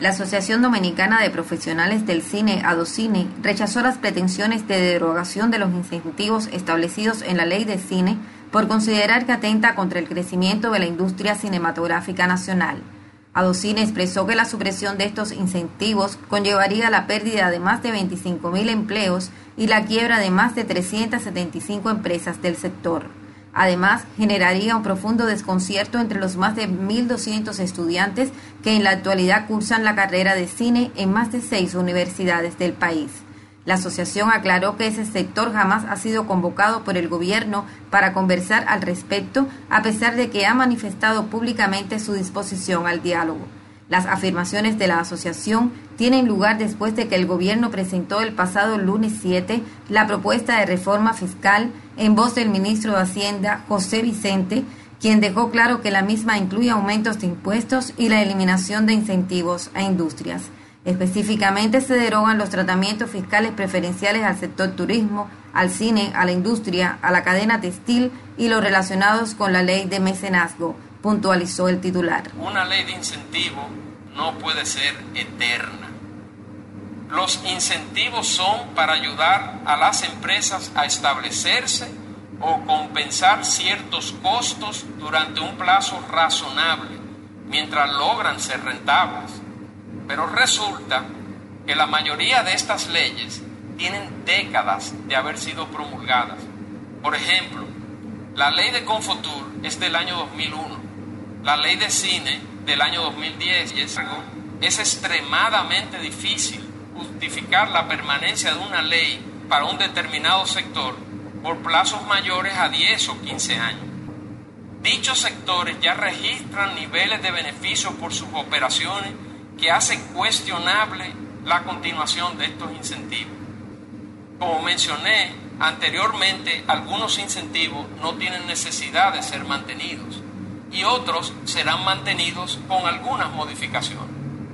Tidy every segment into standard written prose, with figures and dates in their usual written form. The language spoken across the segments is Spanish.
La Asociación Dominicana de Profesionales del Cine, ADOCINE, rechazó las pretensiones de derogación de los incentivos establecidos en la Ley de Cine por considerar que atenta contra el crecimiento de la industria cinematográfica nacional. ADOCINE expresó que la supresión de estos incentivos conllevaría la pérdida de más de 25.000 empleos y la quiebra de más de 375 empresas del sector. Además, generaría un profundo desconcierto entre los más de 1.200 estudiantes que en la actualidad cursan la carrera de cine en más de 6 universidades del país. La asociación aclaró que ese sector jamás ha sido convocado por el gobierno para conversar al respecto, a pesar de que ha manifestado públicamente su disposición al diálogo. Las afirmaciones de la asociación tienen lugar después de que el gobierno presentó el pasado lunes 7 la propuesta de reforma fiscal en voz del ministro de Hacienda, José Vicente, quien dejó claro que la misma incluye aumentos de impuestos y la eliminación de incentivos a industrias. Específicamente se derogan los tratamientos fiscales preferenciales al sector turismo, al cine, a la industria, a la cadena textil y los relacionados con la ley de mecenazgo, puntualizó el titular. Una ley de incentivo no puede ser eterna. Los incentivos son para ayudar a las empresas a establecerse o compensar ciertos costos durante un plazo razonable, mientras logran ser rentables. Pero resulta que la mayoría de estas leyes tienen décadas de haber sido promulgadas. Por ejemplo, la ley de Confotur es del año 2001. La ley de cine del año 2010 es extremadamente difícil justificar la permanencia de una ley para un determinado sector por plazos mayores a 10 o 15 años. Dichos sectores ya registran niveles de beneficio por sus operaciones que hacen cuestionable la continuación de estos incentivos. Como mencioné anteriormente, algunos incentivos no tienen necesidad de ser mantenidos y otros serán mantenidos con algunas modificaciones.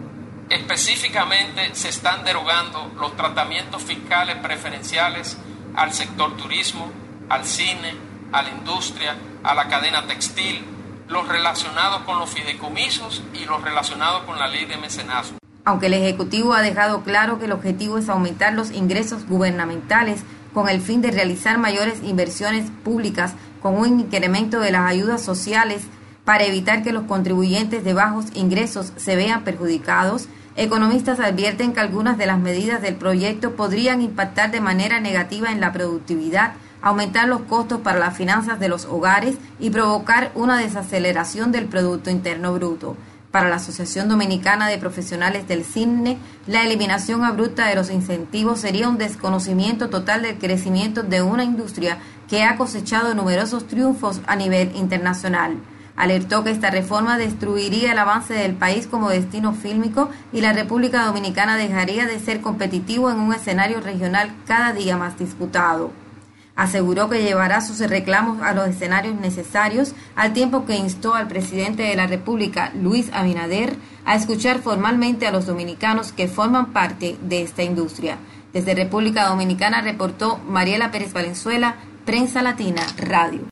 Específicamente se están derogando los tratamientos fiscales preferenciales al sector turismo, al cine, a la industria, a la cadena textil, los relacionados con los fideicomisos y los relacionados con la ley de mecenazgo. Aunque el Ejecutivo ha dejado claro que el objetivo es aumentar los ingresos gubernamentales con el fin de realizar mayores inversiones públicas con un incremento de las ayudas sociales para evitar que los contribuyentes de bajos ingresos se vean perjudicados, economistas advierten que algunas de las medidas del proyecto podrían impactar de manera negativa en la productividad, aumentar los costos para las finanzas de los hogares y provocar una desaceleración del Producto Interno Bruto. Para la Asociación Dominicana de Profesionales del Cine, la eliminación abrupta de los incentivos sería un desconocimiento total del crecimiento de una industria que ha cosechado numerosos triunfos a nivel internacional. Alertó que esta reforma destruiría el avance del país como destino fílmico y la República Dominicana dejaría de ser competitivo en un escenario regional cada día más disputado. Aseguró que llevará sus reclamos a los escenarios necesarios, al tiempo que instó al presidente de la República, Luis Abinader, a escuchar formalmente a los dominicanos que forman parte de esta industria. Desde República Dominicana reportó Mariela Pérez Valenzuela, Prensa Latina Radio.